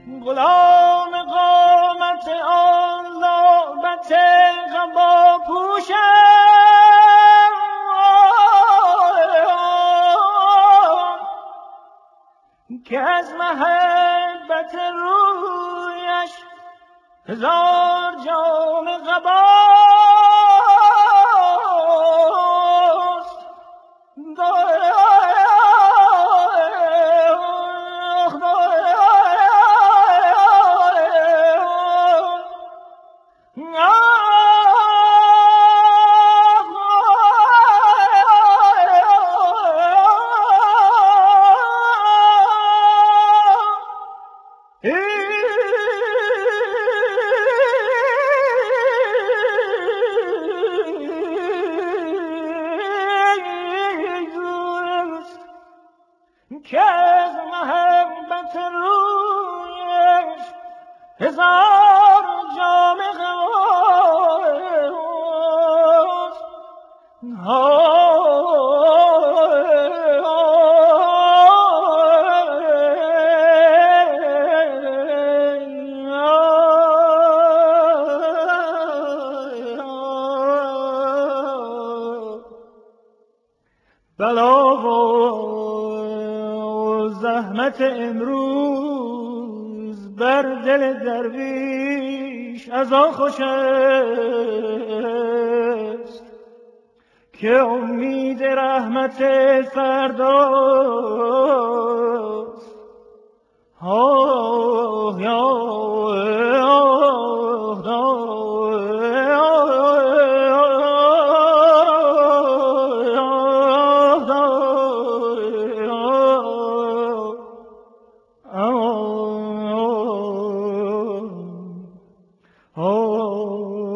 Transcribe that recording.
غلام قامت آن لعبت قبا پوشم که از محبت رویش هزار جام قباست. که از محبت رویش هزار جام قباست. بلا و زحمت امروز بر دل درویش از آن خوش است که امید رحمت فرداست. Oh